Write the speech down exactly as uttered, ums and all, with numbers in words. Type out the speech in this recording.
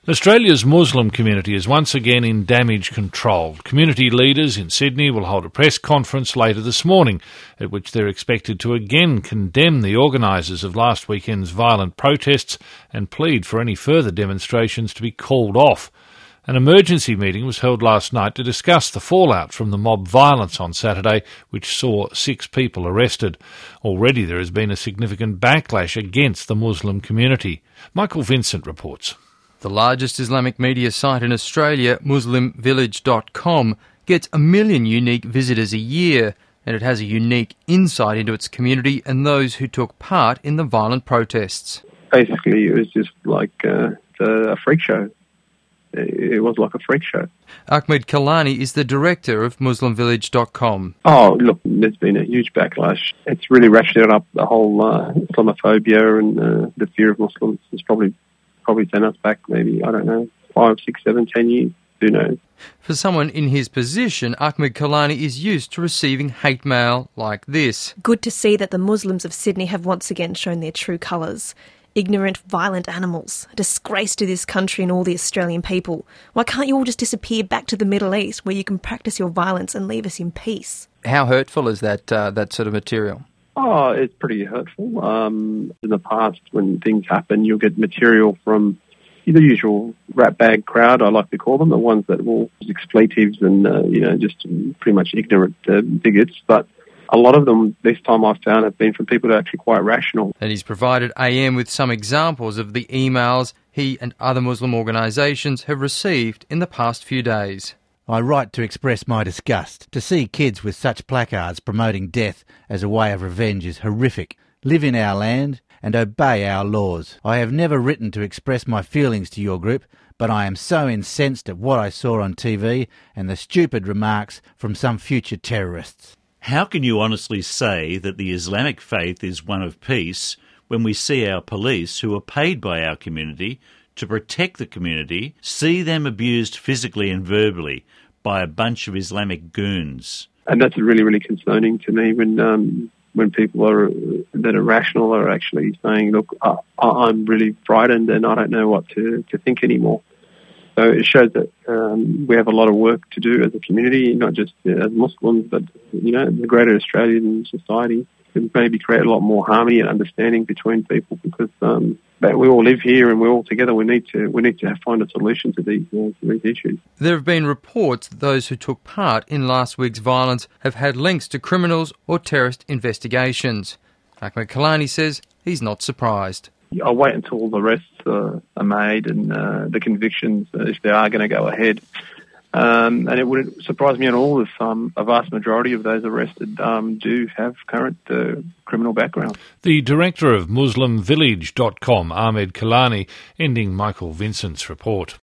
Australia's Muslim community is once again in damage control. Community leaders in Sydney will hold a press conference later this morning, at which they're expected to again condemn the organisers of last weekend's violent protests and plead for any further demonstrations to be called off. An emergency meeting was held last night to discuss the fallout from the mob violence on Saturday, which saw six people arrested. Already there has been a significant backlash against the Muslim community. Michael Vincent reports. The largest Islamic media site in Australia, Muslim Village dot com, gets a million unique visitors a year, and it has a unique insight into its community and those who took part in the violent protests. Basically, it was just like uh, a freak show. It was like a freak show. Ahmed Kalani is the director of Muslim Village dot com. Oh, look, there's been a huge backlash. It's really ratcheted up the whole uh, Islamophobia and uh, the fear of Muslims. It's probably probably sent us back maybe, I don't know, five, six, seven, ten years. Who knows? For someone in his position, Ahmed Kalani is used to receiving hate mail like this. Good to see that the Muslims of Sydney have once again shown their true colours. Ignorant, violent animals, a disgrace to this country and all the Australian people. Why can't you all just disappear back to the Middle East where you can practice your violence and leave us in peace? How hurtful is that uh, that sort of material? Oh, it's pretty hurtful. Um, in the past, when things happen, you'll get material from the usual rat bag crowd, I like to call them, the ones that will use expletives and, uh, you know, just pretty much ignorant uh, bigots. But a lot of them, this time I've found, have been from people that are actually quite rational. And he's provided A M with some examples of the emails he and other Muslim organisations have received in the past few days. I write to express my disgust. To see kids with such placards promoting death as a way of revenge is horrific. Live in our land and obey our laws. I have never written to express my feelings to your group, but I am so incensed at what I saw on T V and the stupid remarks from some future terrorists. How can you honestly say that the Islamic faith is one of peace when we see our police, who are paid by our community to protect the community, see them abused physically and verbally by a bunch of Islamic goons? And that's really, really concerning to me when um, when people are that are rational are actually saying, look, I, I'm really frightened and I don't know what to, to think anymore. So it shows that um, we have a lot of work to do as a community, not just as Muslims, but, you know, the greater Australian society, to maybe create a lot more harmony and understanding between people, because um, we all live here and we're all together. We need to we need to find a solution to these, uh, to these issues. There have been reports that those who took part in last week's violence have had links to criminals or terrorist investigations. Ahmed Kalani says he's not surprised. I'll wait until all the arrests uh, are made and uh, the convictions, uh, if they are going to go ahead. Um, and it wouldn't surprise me at all if um, a vast majority of those arrested um, do have current uh, criminal background. The director of Muslim Village dot com, Ahmed Kalani, ending Michael Vincent's report.